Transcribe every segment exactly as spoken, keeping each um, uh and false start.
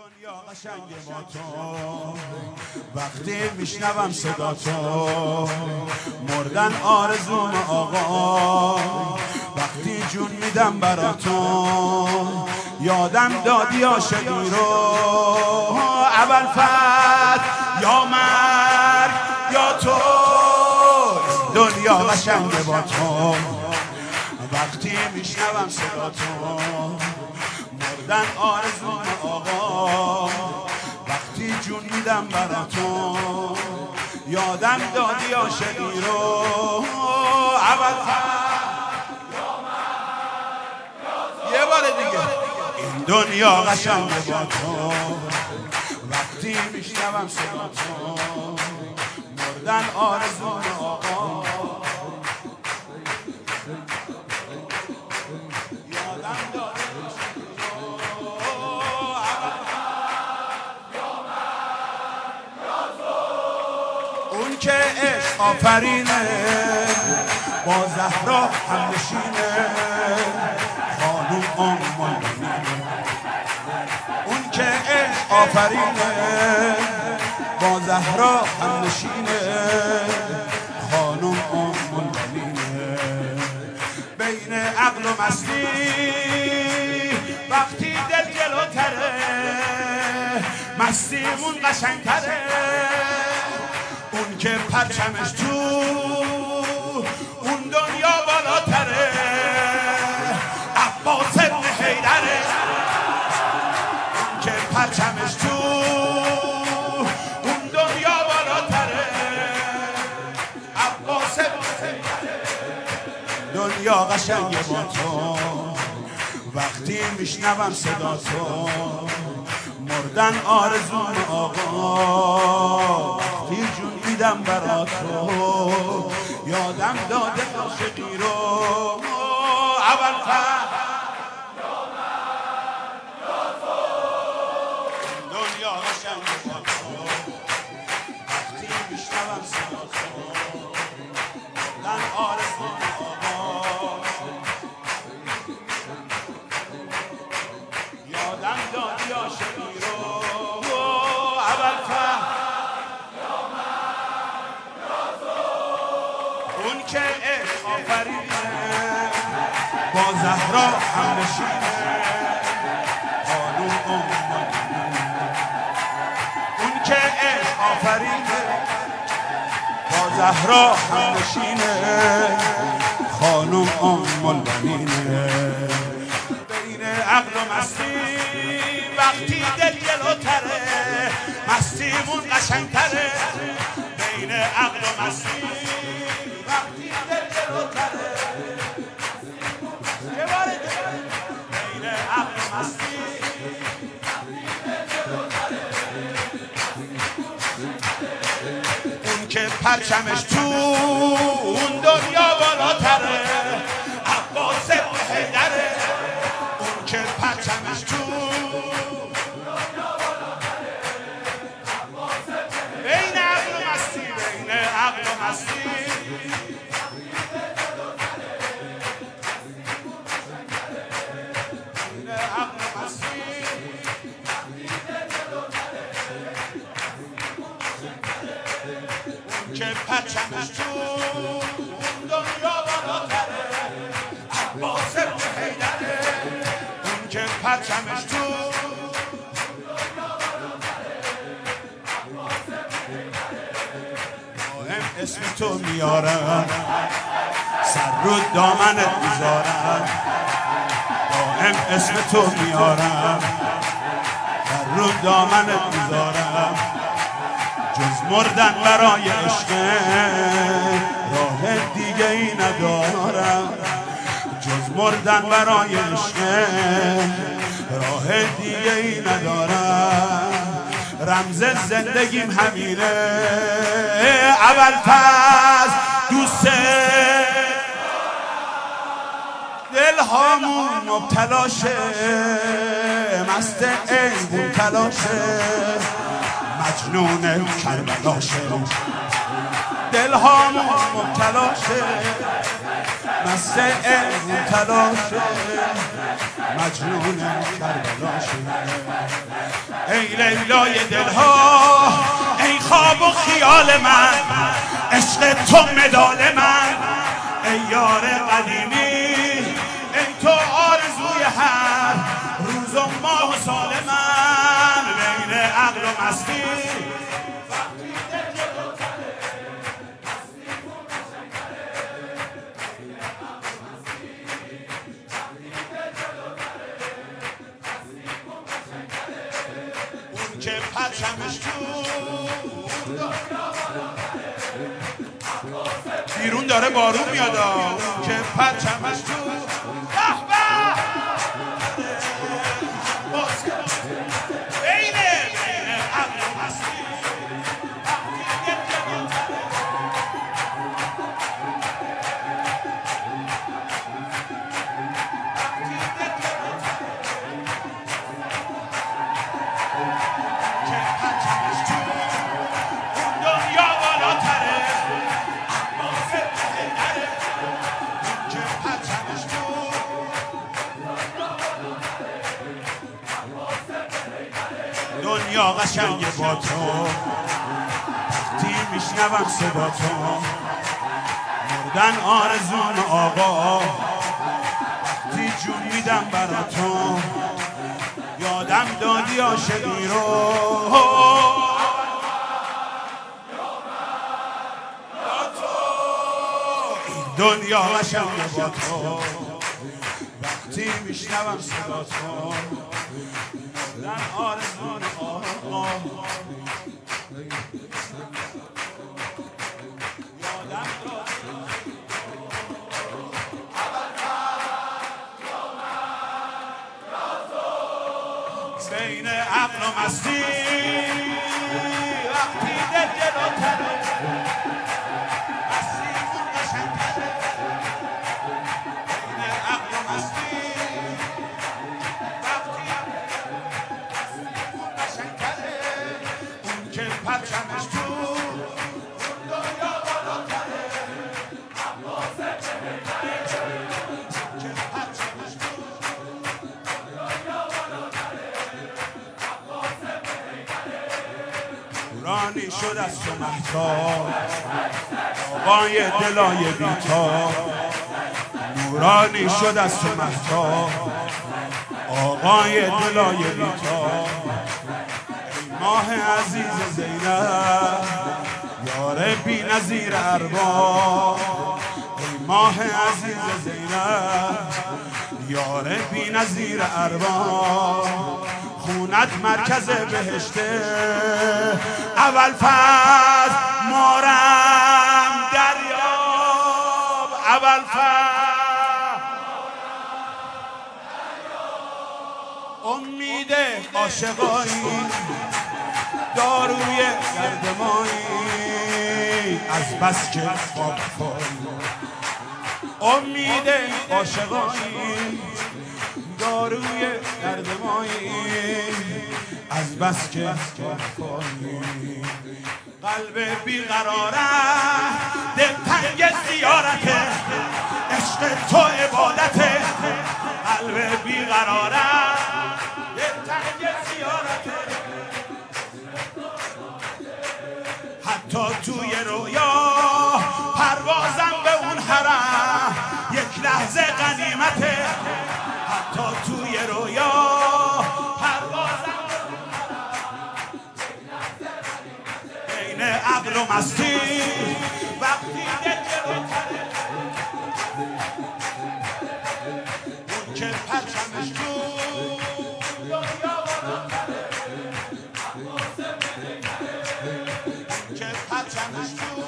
دنیا قشنگ با تو، وقتی میشنوم صدا تو، مردن آرزوم آقا، وقتی جون میدم برا تو، یادم دادی عاشقی رو، اول فتح یا مرگ یا تو، دنیا قشنگ با تو، وقتی میشنوم صدا تو، مردن آرزوم آقا، وقتی جون میدم برا تو، یادم دادی عاشقی رو، اول یه بار دیگه، این دنیا قشنگ با تو، وقتی میشنوم صدا تو، مردن آرزوم آقا، یادم دادی اون که عشق آفرینه، با زهرا هم نشینه، خانوم ام المؤمنینه. اون که عشق آفرینه، با زهرا هم نشینه، خانوم ام المؤمنینه. بین عقل و مستی وقتی دل جلوتره، مستیمون قشنگتره. اون که پرچمش تو اون دنیا بالاتره، عباس ابن حیدره. اون که پرچمش تو اون دنیا بالاتره، عباس ابن حیدره. دنیا قشنگ با تو، وقتی میشنوم صدا تو، مردن آرزوم آقا، وقتی جون میدم برا تو، یادم داده عاشقی رو، اول فتح یا من یا تو، دنیا قشنگ با تو، وقتی میشنوم صدا تو، مردن آرزوم آقا، یادم دادی عاشقی رو، اول فتح یا من یا تو. اون که عشق آفرینه، با زهرا هم نشینه، خانوم ام المؤمنینه. اون که عشق آفرینه، با زهرا هم نشینه، خانوم ام المؤمنینه. بین عقل و مستی وقتی دل جلوتره، مستیمون قشنگتره. بین عقل و مستی وقتی دل جلوتره، یه بار دیگه، بین عقل و مستی اون که پرچمش تو اون دنیا بالاتره، عباس ابن حیدره. اون که پرچمش تو بین عقل و مستی، بین عقل و مستی بین عقل و مستی اون که پرچمش تو اون دنیا بالاتره، عباس ابن حیدره. اون که پرچمش تو اسم تو میارم، سر رو دامنت میذارم، دائم اسم تو میارم، سر رو دامنت میذارم. جز مردن برای عشق راه دیگه ای ندارم، جز مردن برای عشق راه دیگه ای ندارم. رمز زندگیم همینه، اول پس دوست دل هامون مبتلاشه، مست ایبون تلاشه، مجنون کربلاشه. دل هامون مبتلاشه، مست ایبون تلاشه، مجنون کربلاشه. ای لیلای دلها، ای خواب و خیال من، عشق تو مدال من، ای یار قدیمی، ای تو آرزوی هر روز و ماه و سال من. بین عقل و مستی که پرچمش تو بیرون داره بارون میاد، که پرچمش تو بین عقل و مستی دنیا قشنگ با تو، وقتی میشنوم صدا تو، مردن آرزون آقا، وقتی جون میدم برا تو، یادم دادی عاشقی رو. دنیا قشنگ با تو، وقتی میشنوم صدا تو، مردن آرزون آقا، یادم بین عقل و مستی وقتی دل جلوتره، مسیمون قشنگتره. بین عقل و مستی وقتی مسیمون قشنگتره، اون که پرچمش تو دنیا بالاتره، عباسه بهتره، اون که پرچمش تو دنیا بالاتره، عباسه بهتره. نورانی شد از تو مهتاب، آقای دلای بیتاب، نورانی شد از تو مهتاب، آقای دلای بیتاب. ای ماه عزیز زینب، یار بی نظیر ارباب، ای ماه عزیز زینب، یار بی نظیر ارباب. خونت مرکز بهشته، اول فاز مارم دریاب، اول فاز امید عاشقایی، داروی گردمایی، از بس که خواب خواهی. امید عاشقایی، داروی گردمایی، از بس که خواب خواهی. قلب بیقراره، دل تنگ زیارته، عشق تو عبادته. قلب بیقراره، دل تنگ زیارته، حتی توی رویا پروازم به اون حرم، یک لحظه غنیمته. حتی توی رویا پروازم به اون حرم، یک لحظه غنیمته. بین عقل و مستی وقتی دل جلوتره، اون که پرچمش تو دنیا بالاتره، عباسه بهتره، اون که پرچمش تو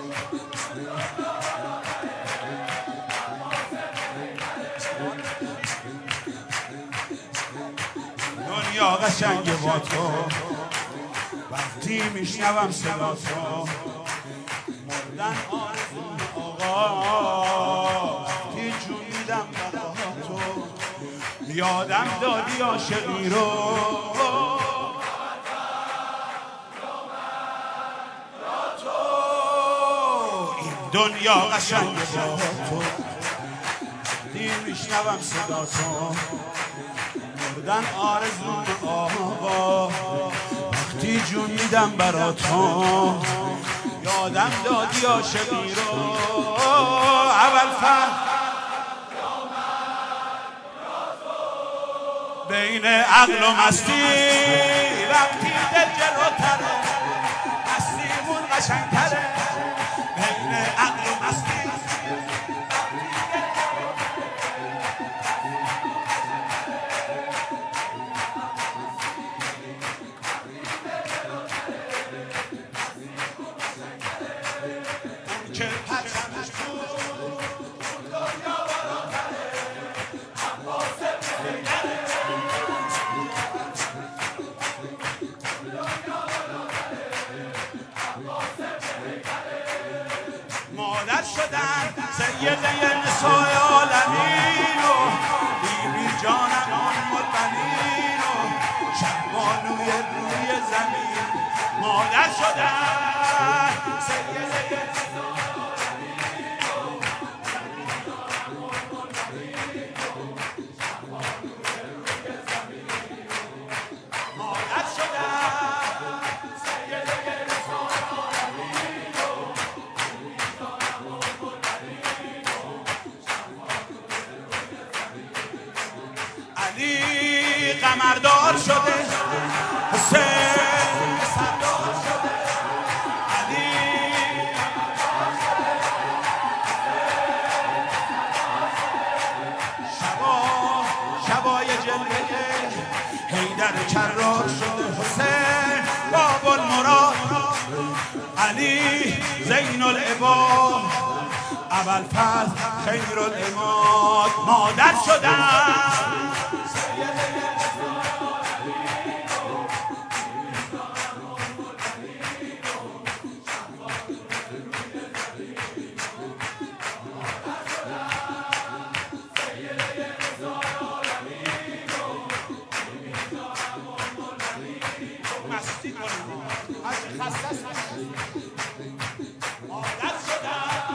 دنیا قشنگ با تو، وقتی میشنوم صدا تو، مردن آرزون آقا، وقتی جون میدم برا تو، یادم دادی عاشقی رو. این دنیا قشنگ با تو، وقتی میشنوم صدا تو، مردن آرزون آقا. شنیدم براتون، یادم دادی عاشقی رو اول فهم بین عقل و مستی، وقتی دل جلوتره مسیمون قشنگتره. بین عقل و مستی اون که پرچمش بود دنیا بالاتره، عباس بهتره. مادر شدن سیده نسای عالمین و بیبی جانم آن البنین و شهبانوی روی زمین. مادر شدن سیده نسای عالمین و مادر شدن سیده نسای عالمین و علی قمردار شده، حسین سردار شده. علی شبا شبای جلوه حیدر کرار شده، حسین باب المراد. علی زین العباد، ابوالفضل خیر العماد. مادر شدن مستی کنیم هرچی خسته است. مادر شدن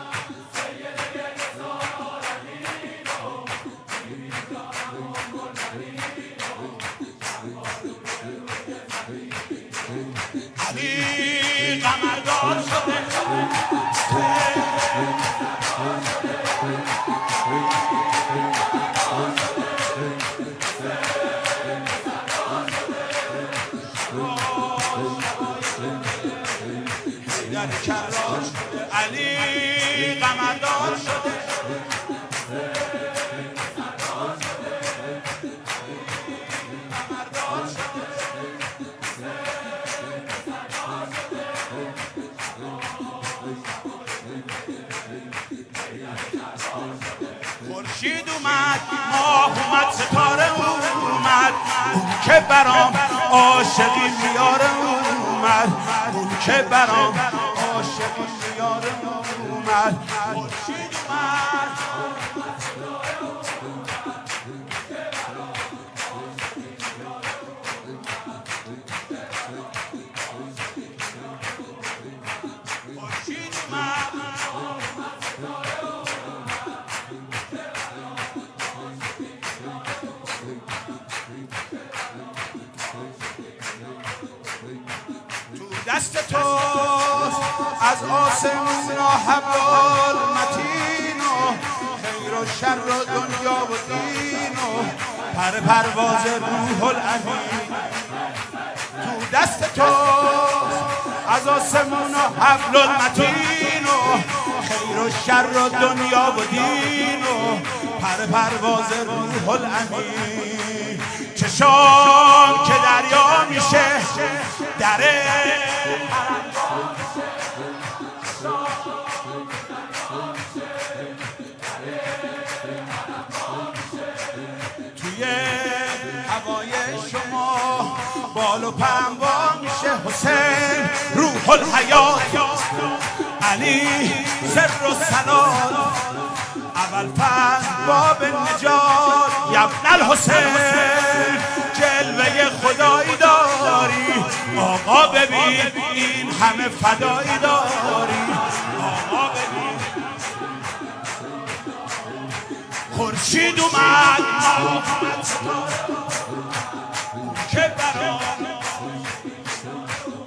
علی قمردار شده، حیدر کرار شده. علی قمردار شده، خورشید اومد، ماه اومد، ستاره اومد، اون که برام عاشقی میاره اومد، اون که برام عاشقی میاره اومد. خورشید اومد خورشید اومد دست توست از آسمون و حبل متین و خیر و شر و دنیا و دین و پر پرواز روح الامین. تو دست توست از آسمون و حبل المتین و خیر و شر و دنیا و دین و پر پرواز روح الامین. چشام که دریا میشه دره توی هوای شما بال و پنبا میشه. حسین روح الحیات، علی سر و سلام، ابوالفضل باب نجات. یبن الحسین جلوه خدایی داری، آقا ببین این همه فدایی داری. آقا ببین خورشید اومد که برام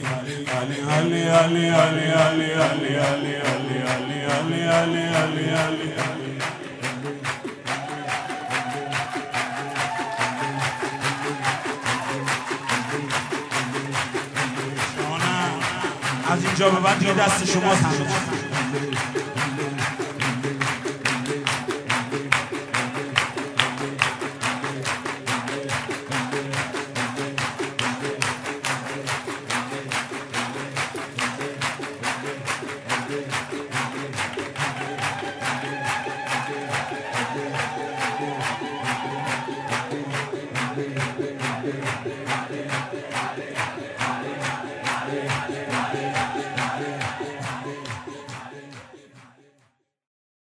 علی علی علی علی علی علی علی علی علی علی علی علی. از اینجا به بعد دیگه دست شماست.